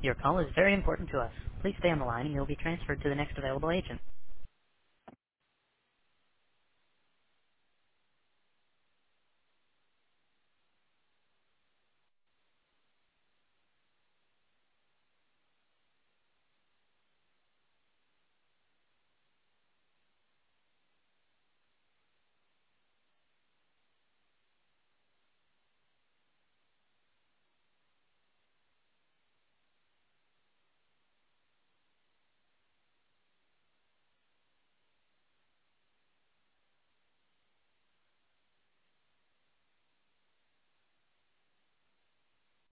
Your call is very important to us. Please stay on the line and you'll be transferred to the next available agent.